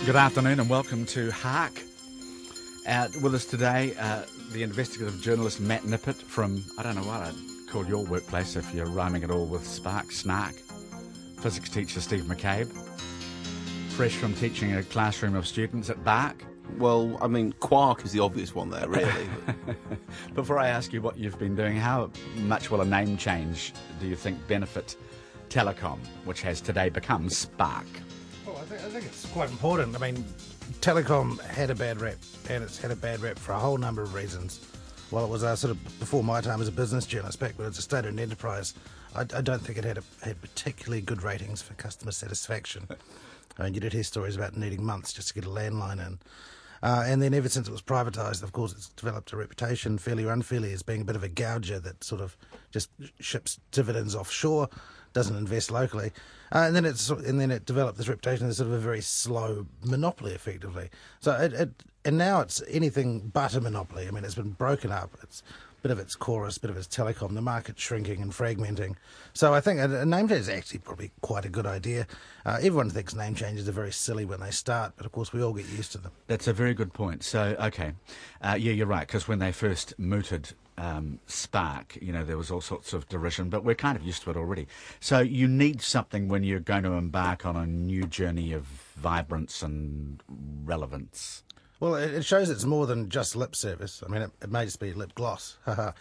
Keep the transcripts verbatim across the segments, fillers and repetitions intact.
Good afternoon and welcome to Hark. Uh, with us today, uh, the investigative journalist Matt Nippert from, I don't know what I'd call your workplace if you're rhyming it all with Spark, Snark. Physics teacher Steve McCabe, fresh from teaching a classroom of students at Bark. Well, I mean, Quark is the obvious one there, really. Before I ask you what you've been doing, how much will a name change, do you think, benefit Telecom, which has today become Spark? Well, I think, I think it's quite important. I mean, Telecom had a bad rep, and it's had a bad rep for a whole number of reasons. While it was uh, sort of before my time as a business journalist, back when it's a state-owned enterprise, I, I don't think it had a, had particularly good ratings for customer satisfaction. I mean, you did hear stories about needing months just to get a landline in. Uh, and then ever since it was privatised, of course, it's developed a reputation, fairly or unfairly, as being a bit of a gouger that sort of just ships dividends offshore, doesn't invest locally. Uh, and then it's and then it developed this reputation as sort of a very slow monopoly, effectively. So it, it and now it's anything but a monopoly. I mean, it's been broken up. It's a bit of its chorus, a bit of its telecom. The market's shrinking and fragmenting. So I think a, a name change is actually probably quite a good idea. Uh, everyone thinks name changes are very silly when they start, but of course we all get used to them. That's a very good point. So, okay, uh, yeah, you're right, because when they first mooted um, Spark, you know, there was all sorts of derision, but we're kind of used to it already. So you need something when you're going to embark on a new journey of vibrance and relevance. Well, it shows it's more than just lip service. I mean, it, it may just be lip gloss.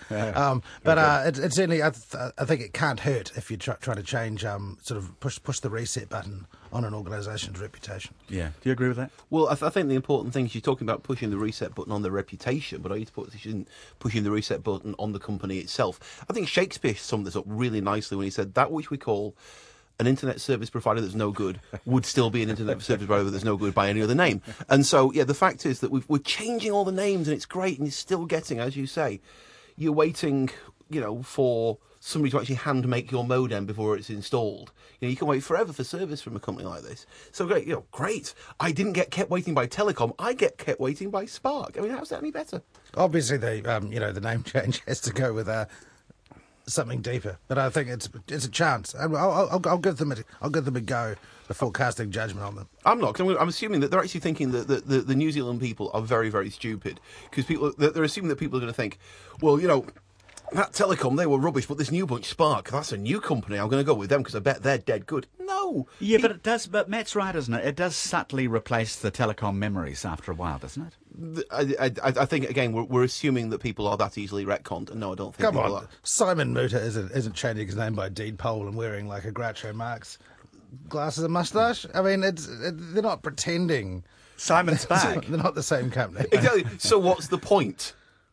um, but uh, it, it certainly, I, th- I think it can't hurt if you try, try to change, um, sort of push push the reset button on an organisation's reputation. Yeah. Do you agree with that? Well, I, th- I think the important thing is you're talking about pushing the reset button on the reputation, but are you pushing, pushing the reset button on the company itself? I think Shakespeare summed this up really nicely when he said, that which we call an internet service provider that's no good would still be an internet service provider that's no good by any other name. And so, yeah, the fact is that we've, we're changing all the names and it's great, and you're still getting, as you say, you're waiting, you know, for somebody to actually hand make your modem before it's installed. You know, you can wait forever for service from a company like this. So great, you know, great. I didn't get kept waiting by Telecom. I get kept waiting by Spark. I mean, how's that any better? Obviously, the um, you know, the name change has to go with uh, something deeper, but I think it's it's a chance. I'll, I'll, I'll give them a, I'll give them a go before casting judgment on them. I'm not. 'Cause I'm, I'm assuming that they're actually thinking that the, the, the New Zealand people are very, very stupid, because people they're, they're assuming that people are going to think, well, you know, that Telecom, they were rubbish, but this new bunch, Spark, that's a new company. I'm going to go with them because I bet they're dead good. No. Yeah, but it does. But Matt's right, isn't it? It does subtly replace the Telecom memories after a while, doesn't it? I, I, I think, again, we're, we're assuming that people are that easily retconned, and no, I don't think Come people on, are. Simon Mutter isn't, isn't changing his name by deed poll and wearing like a Groucho Marx glasses and moustache. I mean, it's it, they're not pretending. Simon Spark. They're not the same company. Exactly. So what's the point?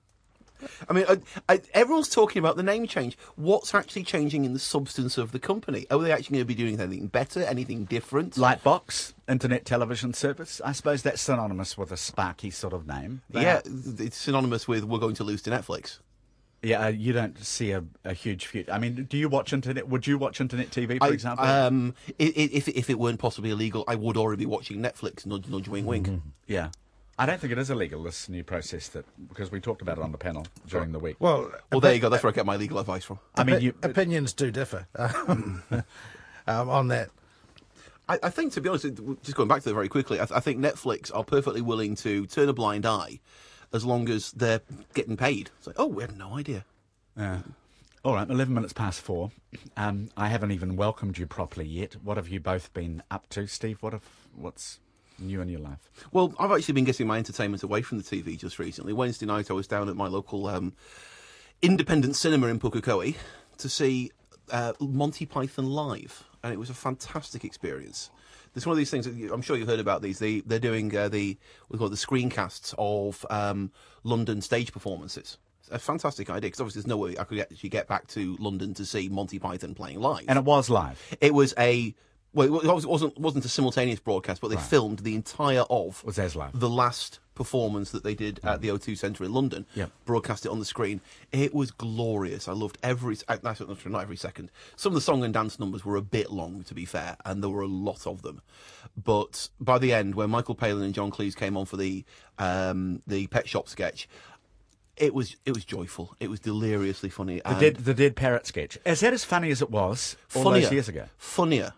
I mean, I, I, everyone's talking about the name change. What's actually changing in the substance of the company? Are they actually going to be doing anything better, anything different? Lightbox, internet television service. I suppose that's synonymous with a Sparky sort of name. They Yeah, are- it's synonymous with we're going to lose to Netflix. Yeah, uh, you don't see a, a huge future. I mean, do you watch internet? Would you watch internet T V, for I, example? Um, i- i- if, if it weren't possibly illegal, I would already be watching Netflix, nudge, nudge, wink, wink. Mm-hmm. Yeah. I don't think it is illegal, this new process, that because we talked about it on the panel during the week. Well, Well, there you go. That's where I get my legal advice from. I mean, you, opinions do differ um, um, on that. I, I think, to be honest, just going back to that very quickly, I, th- I think Netflix are perfectly willing to turn a blind eye as long as they're getting paid. It's like, oh, we had no idea. Uh, all right, eleven minutes past four. Um, I haven't even welcomed you properly yet. What have you both been up to, Steve? What have, what's new in your life? Well, I've actually been getting my entertainment away from the T V just recently. Wednesday night I was down at my local um, independent cinema in Pukekohe to see uh, Monty Python live, and it was a fantastic experience. There's one of these things, that you, I'm sure you've heard about these, they, they're doing uh, the, we call it the screencasts of um, London stage performances. It's a fantastic idea, because obviously there's no way I could actually get back to London to see Monty Python playing live. And it was live. It was a... Well, it wasn't wasn't a simultaneous broadcast, but they Right. filmed the entire of Was as live. the last performance that they did at the O two Centre in London. Yep. Broadcast it on the screen. It was glorious. I loved every uh, not every second. Some of the song and dance numbers were a bit long, to be fair, and there were a lot of them. But by the end, when Michael Palin and John Cleese came on for the um, the Pet Shop sketch, it was it was joyful. It was deliriously funny. The dead, the dead parrot sketch. Is that as funny as it was all funnier, those years ago? Funnier.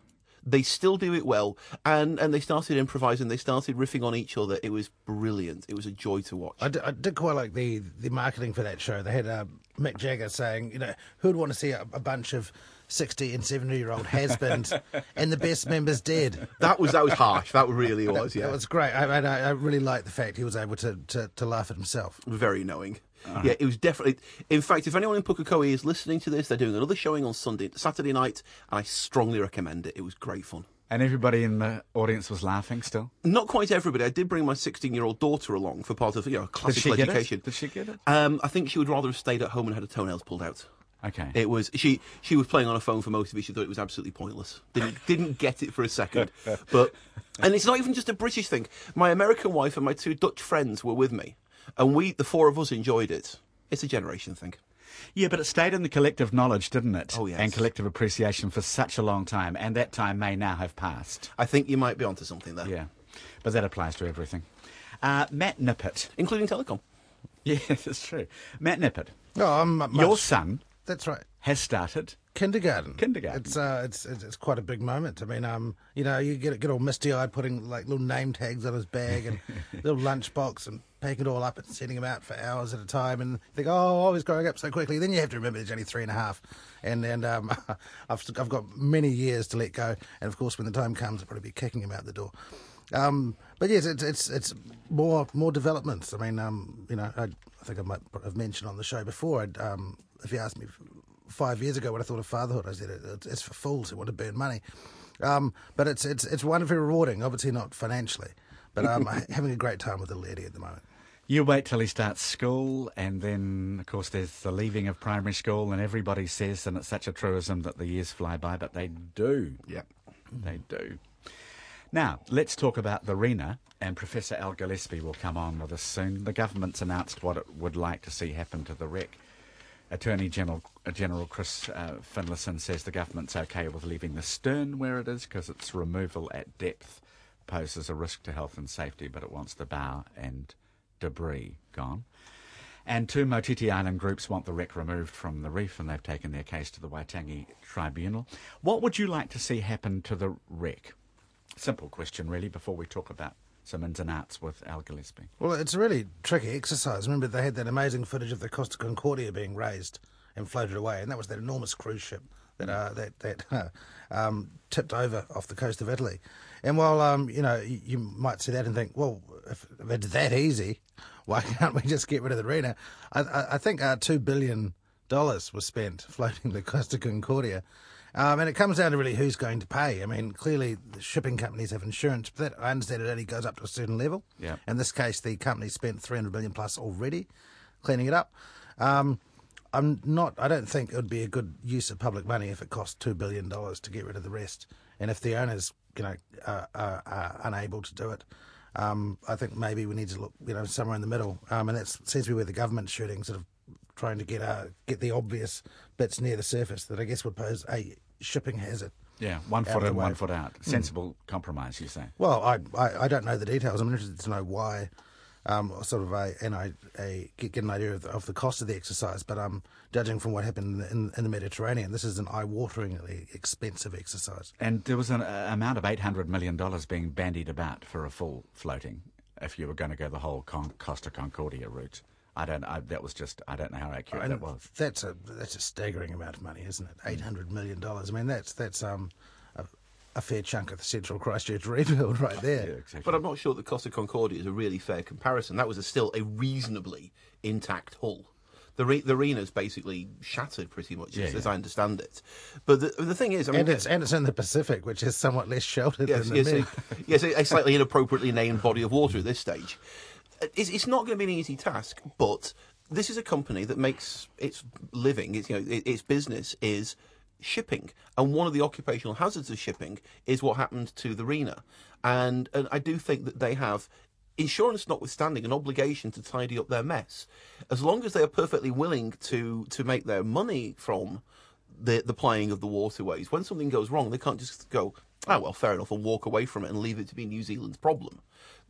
They still do it well, and, and they started improvising. They started riffing on each other. It was brilliant. It was a joy to watch. I did, I did quite like the, the marketing for that show. They had uh, Mick Jagger saying, you know, who'd want to see a, a bunch of sixty and seventy year old has-beens and the best members dead? That was that was harsh. That really was. That, Yeah, that was great. I, I, I really liked the fact he was able to, to, to laugh at himself. very knowing. Uh-huh. Yeah, it was definitely. In fact, if anyone in Pukekohe is listening to this, they're doing another showing on Sunday, Saturday night, and I strongly recommend it. It was great fun. And everybody in the audience was laughing still? Not quite everybody. I did bring my sixteen-year-old daughter along for part of, you know, classical Did she education. Get it? Did she get it? Um, I think she would rather have stayed at home and had her toenails pulled out. Okay. It was she. She was playing on her phone for most of it. She thought it was absolutely pointless. Didn't didn't get it for a second. But and it's not even just a British thing. My American wife and my two Dutch friends were with me, and we, the four of us, enjoyed it. It's a generation thing. Yeah, but it stayed in the collective knowledge, didn't it? Oh, yes. And collective appreciation for such a long time, and that time may now have passed. I think you might be onto something there. Yeah, but that applies to everything. Uh, Matt Nippert. Including telecom. Yeah, that's true. Matt Nippert, Oh, I'm much, your son That's right. has started. Kindergarten. Kindergarten. It's uh, it's it's it's quite a big moment. I mean, um, you know, you get get all misty eyed, putting like little name tags on his bag and little lunchbox and packing it all up and sending him out for hours at a time, and think, oh, oh, he's growing up so quickly. Then you have to remember he's only three and a half, and and um, I've I've got many years to let go, and of course, when the time comes, I'll probably be kicking him out the door. Um, but yes, it's it's it's more more developments. I mean, um, you know, I, I think I might have mentioned on the show before. I'd, um, if you asked me five years ago what I thought of fatherhood, I said it, it's for fools who want to burn money. Um, but it's it's it's wonderfully rewarding. Obviously not financially, but um, having a great time with the lady at the moment. You wait till he starts school, and then, of course, there's the leaving of primary school, and everybody says, and it's such a truism that the years fly by, but they do. Yeah. They do. Now, let's talk about the RENA, and Professor Al Gillespie will come on with us soon. The government's announced what it would like to see happen to the wreck. Attorney General uh, General Chris uh, Finlayson says the government's okay with leaving the stern where it is because its removal at depth poses a risk to health and safety, but it wants the bow and debris gone. And two Motiti Island groups want the wreck removed from the reef, and they've taken their case to the Waitangi Tribunal. What would you like to see happen to the wreck? Simple question, really, before we talk about some ins and outs with Al Gillespie. Well, it's a really tricky exercise. Remember, they had that amazing footage of the Costa Concordia being raised and floated away, and that was that enormous cruise ship that uh, that that uh, um, tipped over off the coast of Italy. And while um, you know, you, you might see that and think, well, if, if it's that easy, why can't we just get rid of the RENA? I, I, I think uh, two billion dollars was spent floating the Costa Concordia. Um, and it comes down to really who's going to pay. I mean, clearly the shipping companies have insurance, but that, I understand it only goes up to a certain level. Yeah. In this case, the company spent three hundred million plus already cleaning it up. Um, I'm not. I don't think it would be a good use of public money if it cost two billion dollars to get rid of the rest, and if the owners, you know, are, are, are unable to do it. Um, I think maybe we need to look, you know, somewhere in the middle, um, and that seems to be where the government's shooting, sort of trying to get uh, get the obvious bits near the surface that I guess would pose a shipping hazard. Yeah, one Out foot the in, way. one foot out. Sensible mm. compromise, you say? Well, I, I I don't know the details. I'm interested to know why, um, sort of a and I a get, get an idea of the, of the cost of the exercise. But um, judging from what happened in, in the Mediterranean, this is an eye-wateringly expensive exercise. And there was an uh, amount of eight hundred million dollars being bandied about for a full floating, if you were going to go the whole Con- Costa Concordia route. I don't. I, that was just. I don't know how accurate And that was. That's a that's a staggering amount of money, isn't it? Eight hundred million dollars. I mean, that's that's um a, a fair chunk of the Central Christchurch rebuild right there. Yeah, exactly. But I'm not sure that Costa Concordia is a really fair comparison. That was a, still a reasonably intact hull. The re- the arena's basically shattered pretty much, Yeah, as, yeah. as I understand it. But the the thing is, I mean, And it's and it's in the Pacific, which is somewhat less sheltered yes, than the yes, Med. a, yes, a slightly inappropriately named body of water at this stage. It's, it's not going to be an easy task, but this is a company that makes its living, its, you know, its business is shipping, and one of the occupational hazards of shipping is what happened to the RENA. And and I do think that they have, insurance notwithstanding, an obligation to tidy up their mess. As long as they are perfectly willing to to make their money from the the plying of the waterways, when something goes wrong, they can't just go, oh well, fair enough, and walk away from it and leave it to be New Zealand's problem.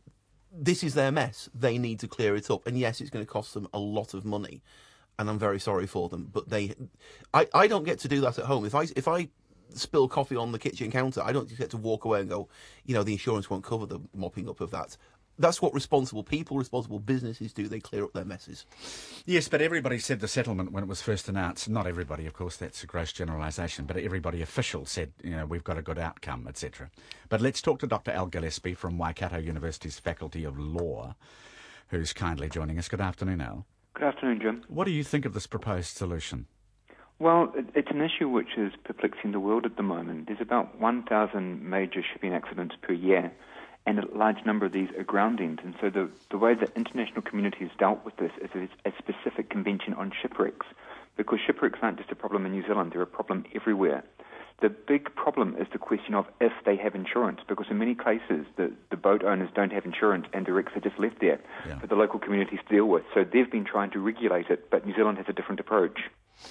This is their mess. They need to clear it up. And yes, it's going to cost them a lot of money. And I'm very sorry for them. But they, I, I don't get to do that at home. If I, if I spill coffee on the kitchen counter, I don't just get to walk away and go, you know, the insurance won't cover the mopping up of that. That's what responsible people, responsible businesses do. They clear up their messes. Yes, but everybody said the settlement when it was first announced. Not everybody, of course, that's a gross generalisation, but everybody official said, you know, we've got a good outcome, et cetera. But let's talk to Doctor Al Gillespie from Waikato University's Faculty of Law, who's kindly joining us. Good afternoon, Al. Good afternoon, Jim. What do you think of this proposed solution? Well, it, it's an issue which is perplexing the world at the moment. There's about one thousand major shipping accidents per year, and a large number of these are groundings. And so the, the way the international community has dealt with this is a specific convention on shipwrecks, because shipwrecks aren't just a problem in New Zealand, they're a problem everywhere. The big problem is the question of if they have insurance, because in many cases the, the boat owners don't have insurance and the wrecks are just left there yeah. for the local communities to deal with. So they've been trying to regulate it, but New Zealand has a different approach.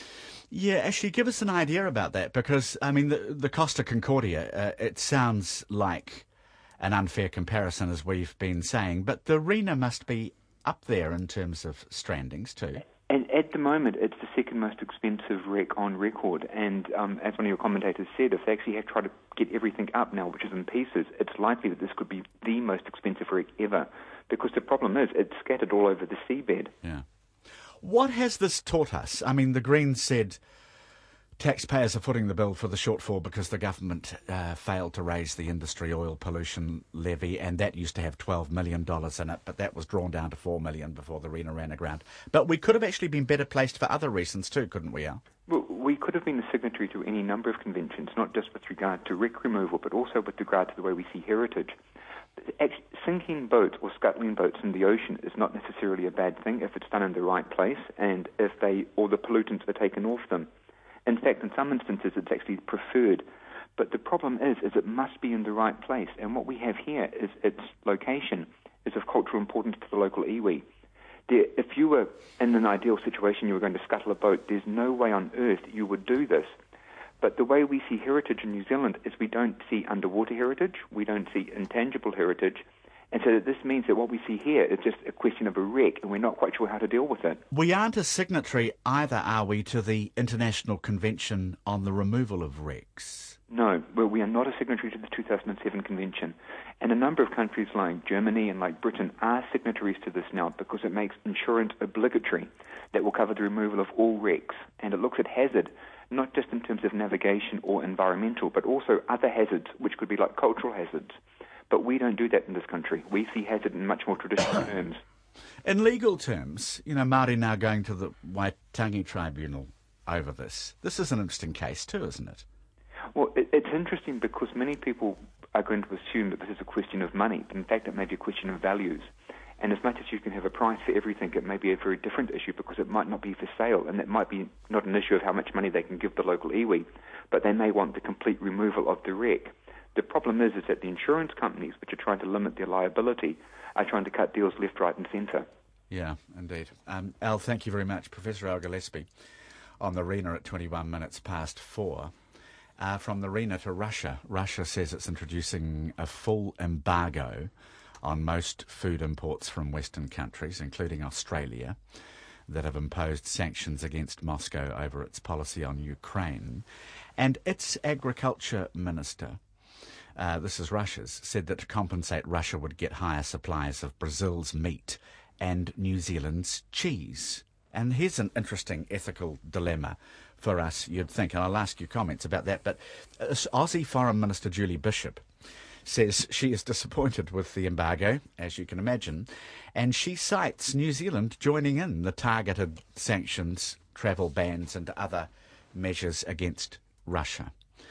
Yeah, actually, give us an idea about that, because, I mean, the, the Costa Concordia, uh, it sounds like an unfair comparison, as we've been saying, but the Rena must be up there in terms of strandings too. And at the moment, it's the second most expensive wreck on record. And um, as one of your commentators said, if they actually have tried to get everything up now, which is in pieces, it's likely that this could be the most expensive wreck ever. Because the problem is, it's scattered all over the seabed. Yeah. What has this taught us? I mean, the Greens said taxpayers are footing the bill for the shortfall because the government uh, failed to raise the industry oil pollution levy, and that used to have twelve million dollars in it, but that was drawn down to four million dollars before the Rena ran aground. But we could have actually been better placed for other reasons too, couldn't we, Al? Well, we could have been a signatory to any number of conventions, not just with regard to wreck removal, but also with regard to the way we see heritage. Actually, sinking boats or scuttling boats in the ocean is not necessarily a bad thing if it's done in the right place and if they or the pollutants are taken off them. In fact, in some instances, it's actually preferred. But the problem is, is it must be in the right place. And what we have here is its location is of cultural importance to the local iwi. There, if you were in an ideal situation, you were going to scuttle a boat, there's no way on earth you would do this. But the way we see heritage in New Zealand is we don't see underwater heritage, we don't see intangible heritage, and so this means that what we see here is just a question of a wreck, and we're not quite sure how to deal with it. We aren't a signatory either, are we, to the International Convention on the Removal of Wrecks? No, well, we are not a signatory to the two thousand seven convention. And a number of countries like Germany and like Britain are signatories to this now because it makes insurance obligatory that will cover the removal of all wrecks. And it looks at hazard, not just in terms of navigation or environmental, but also other hazards, which could be like cultural hazards. But we don't do that in this country. We see hazard in much more traditional terms. In legal terms, you know, Māori now going to the Waitangi Tribunal over this. This is an interesting case too, isn't it? Well, it, it's interesting because many people are going to assume that this is a question of money. In fact, it may be a question of values. And as much as you can have a price for everything, it may be a very different issue because it might not be for sale, and it might be not an issue of how much money they can give the local iwi, but they may want the complete removal of the wreck. The problem is, is that the insurance companies, which are trying to limit their liability, are trying to cut deals left, right and centre. Yeah, indeed. Um, Al, thank you very much. Professor Al Gillespie on the Rena at twenty-one minutes past four. Uh, from the Rena to Russia. Russia says it's introducing a full embargo on most food imports from Western countries, including Australia, that have imposed sanctions against Moscow over its policy on Ukraine. And its agriculture minister, Uh, this is Russia's, said that to compensate, Russia would get higher supplies of Brazil's meat and New Zealand's cheese. And here's an interesting ethical dilemma for us, you'd think, and I'll ask you comments about that. But uh, Aussie Foreign Minister Julie Bishop says she is disappointed with the embargo, as you can imagine, and she cites New Zealand joining in the targeted sanctions, travel bans and other measures against Russia.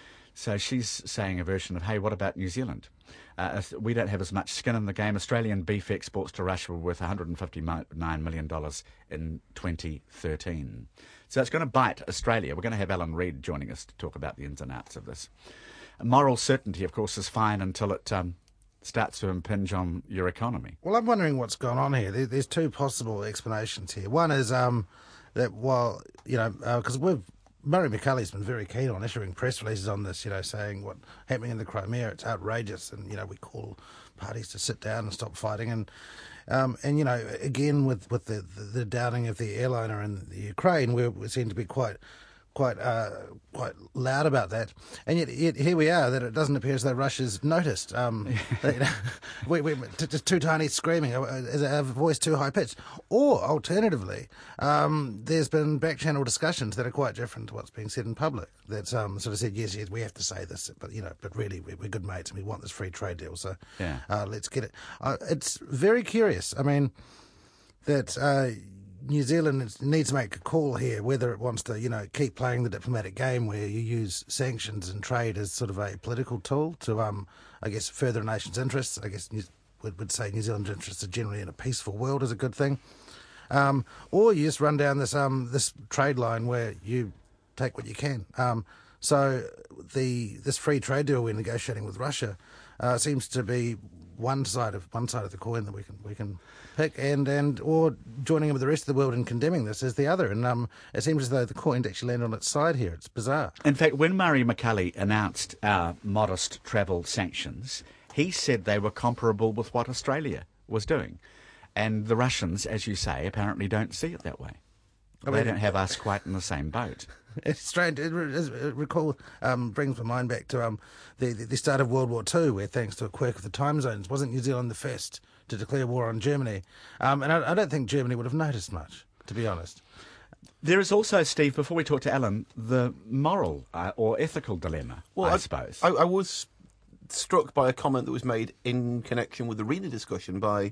So she's saying a version of, hey, what about New Zealand? Uh, we don't have as much skin in the game. Australian beef exports to Russia were worth one hundred fifty-nine million dollars in twenty thirteen. So it's going to bite Australia. We're going to have Alan Reid joining us to talk about the ins and outs of this. Moral certainty, of course, is fine until it um, starts to impinge on your economy. Well, I'm wondering what's gone on here. There, there's two possible explanations here. One is um, that while, you know, because uh, we've Murray McCully's been very keen on issuing press releases on this, you know, saying what's happening in the Crimea, it's outrageous, and, you know, we call parties to sit down and stop fighting. And, um, and you know, again, with, with the, the, the downing of the airliner in the Ukraine, we we seem to be quite quite uh, quite loud about that, and yet, yet here we are. That it doesn't appear as though Russia's noticed. Um, you know, we, we just too tiny, screaming, is a voice too high pitched, or alternatively, um, there's been back channel discussions that are quite different to what's being said in public. That's um, sort of said, yes, yes, we have to say this, but you know, but really, we're, we're good mates and we want this free trade deal, so yeah. uh, let's get it. Uh, it's very curious. I mean, that. Uh, New Zealand needs to make a call here whether it wants to, you know, keep playing the diplomatic game where you use sanctions and trade as sort of a political tool to, um, I guess, further a nation's interests. I guess New, would would say New Zealand's interests are generally in a peaceful world is a good thing, um, or you just run down this um this trade line where you take what you can. Um, so the this free trade deal we're negotiating with Russia uh, seems to be one side of one side of the coin that we can we can pick, and, and or joining in with the rest of the world in condemning this is the other. And um, it seems as though the coin actually landed on its side here. It's bizarre. In fact, when Murray McCully announced our modest travel sanctions, he said they were comparable with what Australia was doing, and the Russians, as you say, apparently don't see it that way. I mean, they don't have us quite in the same boat. It's strange. It, it, it recall um, brings my mind back to um, the, the the start of World War Two, where thanks to a quirk of the time zones, wasn't New Zealand the first to declare war on Germany? Um, and I, I don't think Germany would have noticed much, to be honest. There is also, Steve, before we talk to Alan, the moral uh, or ethical dilemma, well, I, I suppose. I, I was struck by a comment that was made in connection with the RENA discussion by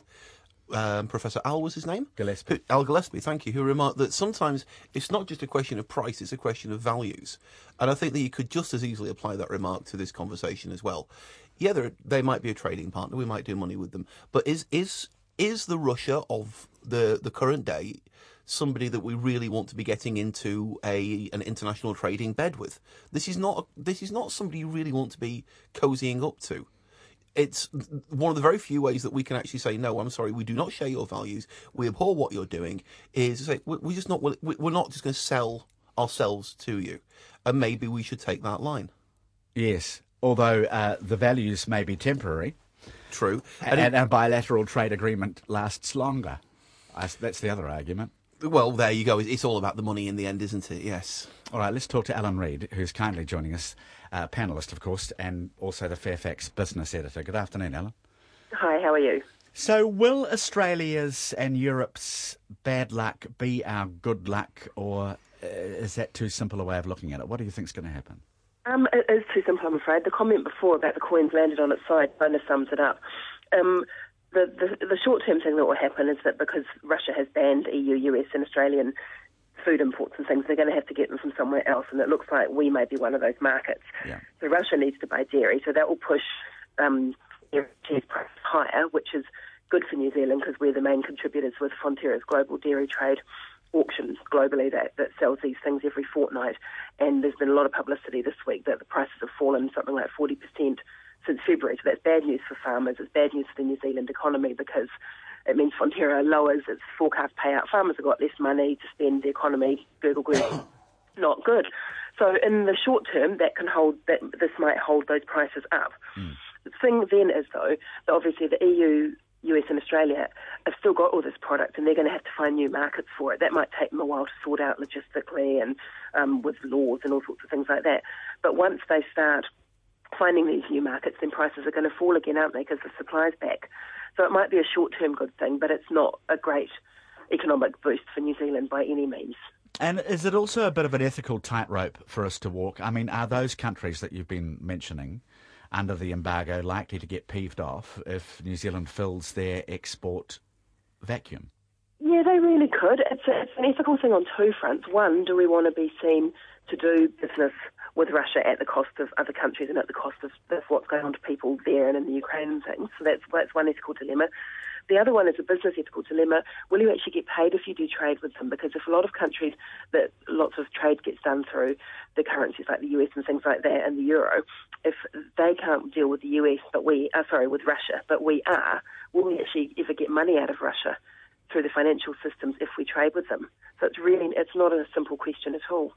Um, Professor Al was his name? Gillespie. Who, Al Gillespie, thank you, who remarked that sometimes it's not just a question of price, it's a question of values. And I think that you could just as easily apply that remark to this conversation as well. Yeah, they might be a trading partner, we might do money with them, but is is is the Russia of the, the current day somebody that we really want to be getting into a an international trading bed with? This is not this is not somebody you really want to be cozying up to. It's one of the very few ways that we can actually say, no, I'm sorry, we do not share your values, we abhor what you're doing, is to say, we're just not, we're not just going to sell ourselves to you. And maybe we should take that line. Yes, although uh, the values may be temporary. True. And, and and a bilateral trade agreement lasts longer. I, that's the other argument. Well, there you go. It's all about the money in the end, isn't it? Yes. All right, let's talk to Alan Reid, who's kindly joining us, uh, panellist, of course, and also the Fairfax business editor. Good afternoon, Alan. Hi, how are you? So will Australia's and Europe's bad luck be our good luck, or uh, is that too simple a way of looking at it? What do you think is going to happen? Um, it is too simple, I'm afraid. The comment before about the coins landed on its side kind of sums it up. Um, the, the, the short-term thing that will happen is that because Russia has banned E U, U S and Australian food imports and things, they're going to have to get them from somewhere else, and it looks like we may be one of those markets. Yeah. So Russia needs to buy dairy, so that will push um, cheese prices higher, which is good for New Zealand because we're the main contributors with Fonterra's global dairy trade auctions globally that, that sells these things every fortnight. And there's been a lot of publicity this week that the prices have fallen something like forty percent since February. So that's bad news for farmers. It's bad news for the New Zealand economy because it means Fonterra lowers its forecast payout. Farmers have got less money to spend. The economy, Google Google, not good. So in the short term, that can hold. That this might hold those prices up. Mm. The thing then is though that obviously the E U, U S and Australia have still got all this product and they're going to have to find new markets for it. That might take them a while to sort out logistically and um, with laws and all sorts of things like that. But once they start finding these new markets, then prices are going to fall again, aren't they, because the supply's back. So it might be a short-term good thing, but it's not a great economic boost for New Zealand by any means. And is it also a bit of an ethical tightrope for us to walk? I mean, are those countries that you've been mentioning under the embargo likely to get peeved off if New Zealand fills their export vacuum? Yeah, they really could. It's, a, it's an ethical thing on two fronts. One, do we want to be seen to do business with Russia at the cost of other countries and at the cost of, of what's going on to people there and in the Ukraine and things? So that's, that's one ethical dilemma. The other one is a business ethical dilemma. Will you actually get paid if you do trade with them? Because if a lot of countries that lots of trade gets done through the currencies like the U S and things like that and the euro, if they can't deal with the U S, but we are, sorry, with Russia, but we are, will we actually ever get money out of Russia through the financial systems if we trade with them? So it's really, it's not a simple question at all.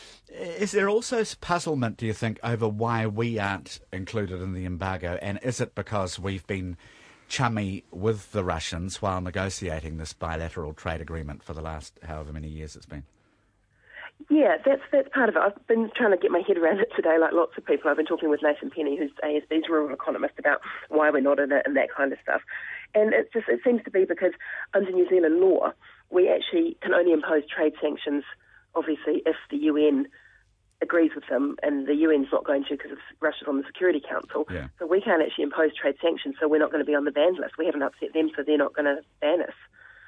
Is there also puzzlement, do you think, over why we aren't included in the embargo? And is it because we've been chummy with the Russians while negotiating this bilateral trade agreement for the last however many years it's been? Yeah, that's that's part of it. I've been trying to get my head around it today, like lots of people. I've been talking with Nathan Penny, who's A S B's rural economist, about why we're not in it and that kind of stuff. And it just it seems to be because under New Zealand law, we actually can only impose trade sanctions, obviously, if the U N agrees with them, and the U N's not going to because Russia's on the Security Council. Yeah. So we can't actually impose trade sanctions, so we're not going to be on the banned list. We haven't upset them, so they're not going to ban us.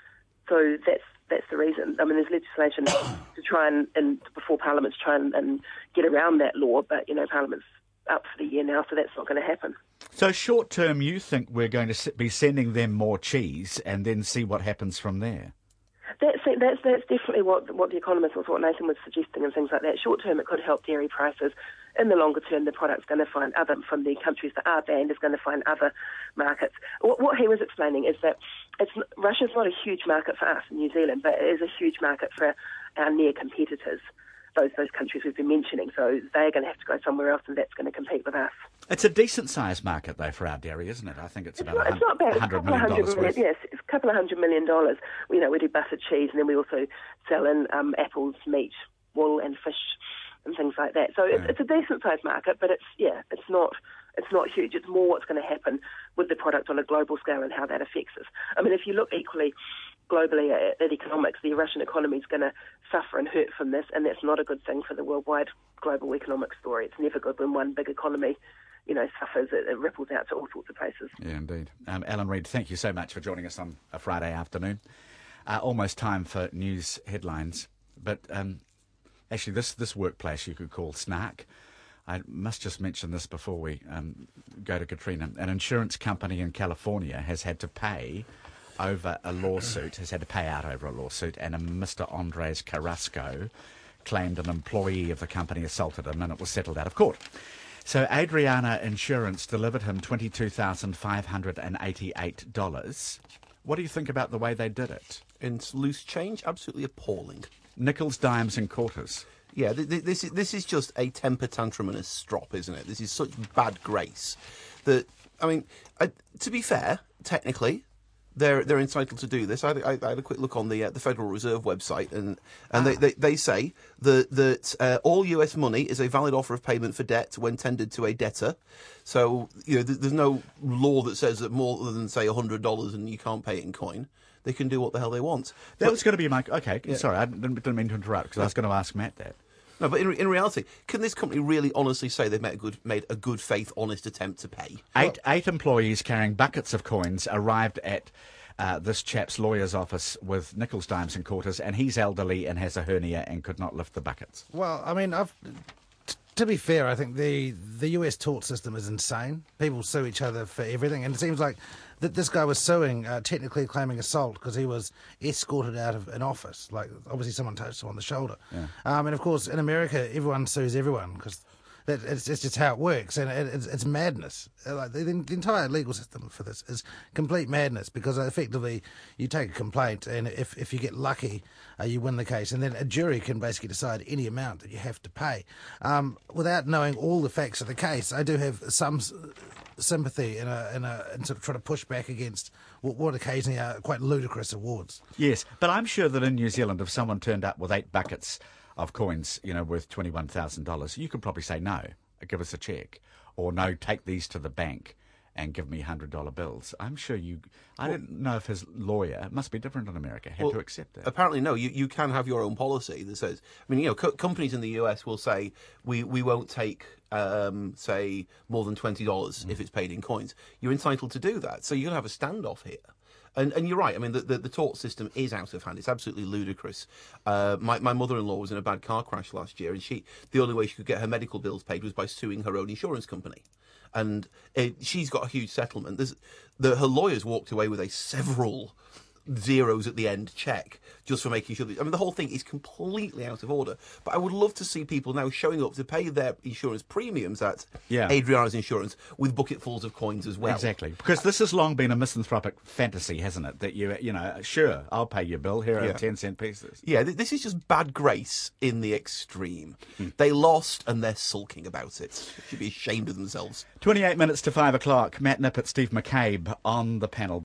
So that's that's the reason. I mean, there's legislation to try and, and before Parliament's try and, and get around that law, but, you know, Parliament's up for the year now, so that's not going to happen. So short term, you think we're going to be sending them more cheese and then see what happens from there? That's that's that's definitely what what the Economist was, what Nathan was suggesting, and things like that. Short term, it could help dairy prices. In the longer term, the product's going to find other from the countries that are banned is going to find other markets. What, what he was explaining is that it's Russia's not a huge market for us in New Zealand, but it is a huge market for our near competitors. Those those countries we've been mentioning. So they're going to have to go somewhere else, and that's going to compete with us. It's a decent-sized market, though, for our dairy, isn't it? I think it's, It's about not, it's not bad. It's a one hundred couple of million hundred dollars million, worth. yes, it's a couple of hundred million dollars. You know, we do buttered cheese, and then we also sell in um, apples, meat, wool, and fish, and things like that. So it's, Yeah. it's a decent-sized market, but it's yeah, it's not it's not huge. It's more what's going to happen with the product on a global scale and how that affects us. I mean, if you look equally globally at, at economics, the Russian economy is going to suffer and hurt from this, and that's not a good thing for the worldwide global economic story. It's never good when one big economy, you know, suffers. It, it ripples out to all sorts of places. Yeah, indeed. Um, Alan Reid, thank you so much for joining us on a Friday afternoon. Uh, almost time for news headlines. But um, actually, this, this workplace you could call snark. I must just mention this before we um, go to Katrina. An insurance company in California has had to pay over a lawsuit, has had to pay out over a lawsuit, and a Mister Andres Carrasco claimed an employee of the company assaulted him, and it was settled out of court. So Adriana Insurance delivered him twenty-two thousand five hundred eighty-eight dollars. What do you think about the way they did it? In loose change, absolutely appalling. Nickels, dimes and quarters. Yeah, th- th- this is this is just a temper tantrum and a strop, isn't it? This is such bad grace that, I mean, I, to be fair, technically, they're they're entitled to do this. I, I, I had a quick look on the uh, the Federal Reserve website, and and Ah. they, they they say that that uh, all U S money is a valid offer of payment for debt when tendered to a debtor. So you know, th- there's no law that says that more than say a hundred dollars and you can't pay it in coin. They can do what the hell they want. That But- was going to be my... Okay, sorry, I didn't, didn't mean to interrupt, because I was going to ask Matt that. No, but in, in reality, can this company really honestly say they've made a good, made a good faith, honest attempt to pay? Eight, eight employees carrying buckets of coins arrived at uh, this chap's lawyer's office with nickels, dimes and quarters, and he's elderly and has a hernia and could not lift the buckets. Well, I mean, I've, t- to be fair, I think the, the U S tort system is insane. People sue each other for everything, and it seems like that this guy was suing, uh, technically claiming assault because he was escorted out of an office. Like, obviously someone touched him on the shoulder. Yeah. Um, and, of course, in America, everyone sues everyone because that it's, it's just how it works, and it, it's, it's madness. Uh, Like the, the entire legal system for this is complete madness because effectively you take a complaint, and if, if you get lucky, uh, you win the case, and then a jury can basically decide any amount that you have to pay. Um, without knowing all the facts of the case, I do have some s- sympathy in a, in a in sort of trying to push back against what, what occasionally are quite ludicrous awards. Yes, but I'm sure that in New Zealand, if someone turned up with eight buckets of coins, you know, worth twenty-one thousand dollars, you could probably say, no, give us a cheque. Or, no, take these to the bank and give me one hundred dollar bills. I'm sure you... I Well- don't know if his lawyer, it must be different in America, had Well, to accept that. Apparently, no. You, you can have your own policy that says. I mean, you know, co- companies in the U S will say we, we won't take, um, say, more than twenty dollars Mm. if it's paid in coins. You're entitled to do that. So you're going to have a standoff here. And, and you're right. I mean, the, the, the tort system is out of hand. It's absolutely ludicrous. Uh, my, my mother-in-law was in a bad car crash last year, and she the only way she could get her medical bills paid was by suing her own insurance company. And uh, she's got a huge settlement. There's, the, her lawyers walked away with a several zeros at the end check just for making sure that, I mean, the whole thing is completely out of order. But I would love to see people now showing up to pay their insurance premiums at Yeah. Adriana's Insurance with bucketfuls of coins as well. Exactly, because this has long been a misanthropic fantasy, hasn't it? That you, you know, sure, I'll pay your bill. Here are Yeah. ten cent pieces. Yeah, th- this is just bad grace in the extreme. They lost and they're sulking about it. They should be ashamed of themselves. Twenty-eight minutes to five o'clock. Matt Nippert, Steve McCabe on the panel.